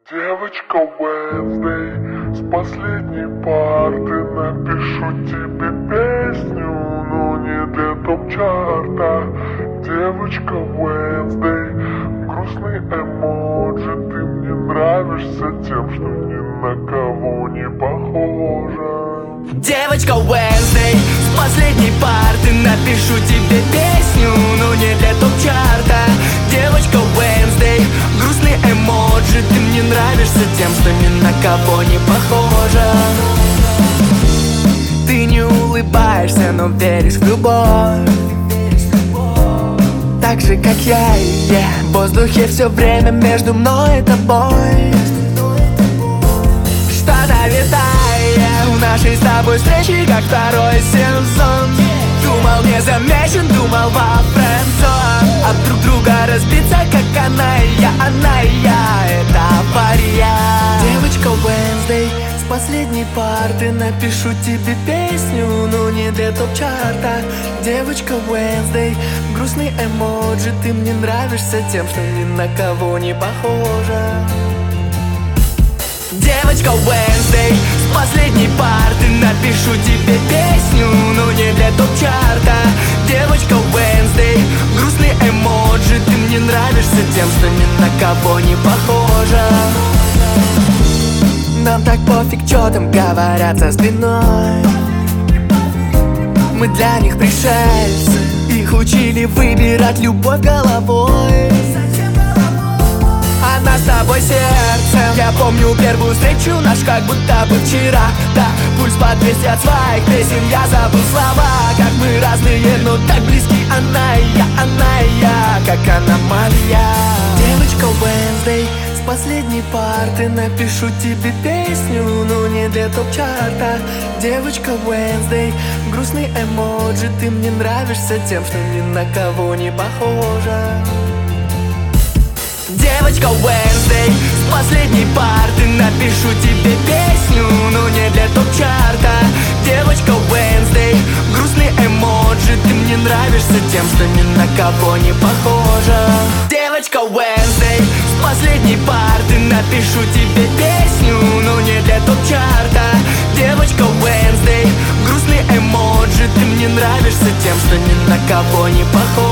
Девочка Wednesday, с последней парты напишу тебе песню, но не для топ-чарта. Девочка Wednesday, грустный эмоджи, ты мне нравишься тем, что ни на кого не похожа. Девочка Wednesday, с последней парты напишу тебе песню, но не для топ-чарта. Девочка Wednesday, грустный эмоджи, ты мне нравишься тем, что ни на кого не похожа. Ты не улыбаешься, но веришь в любовь, так же, как я и я. В воздухе все время между мной и тобой. Что-то витает в нашей с тобой встрече, как второй сезон. Думал, не замечен, думал во френдзон. От друг друга разбиться, как она и я, это авария. Девочка Wednesday, с последней парты напишу тебе песню, но не для топ-чарта. Девочка Wednesday, грустный эмоджи, ты мне нравишься тем, что ни на кого не похожа. Девочка Wednesday, с последней парты напишу тебе песню, но не для топ-чарта. Девочка Wednesday, грустный эмоджи, ты мне нравишься тем, что ни на кого не похожа. Нам так пофиг, что там говорят за спиной. Мы для них пришельцы, их учили выбирать любовь головой. Она с тобой сердцем. Я помню первую встречу наш, как будто бы вчера. Да, пульс под 200 от своих песен. Я забыл слова, как мы разные, но так близки. Она и я, как аномалия. Девочка Wednesday, с последней парты напишу тебе песню, но не для топ-чарта. Девочка Wednesday, грустный эмоджи, ты мне нравишься тем, что ни на кого не похожа. Девочка Wednesday, с последней парты напишу тебе песню, но не для топ-чарта. Девочка Wednesday, грустный эмоджи, ты мне нравишься тем, что ни на кого не похожа. Девочка Wednesday, с последней парты напишу тебе песню, но не для топ-чарта. Девочка Wednesday, грустный эмоджи, ты мне нравишься тем, что ни на кого не похожа.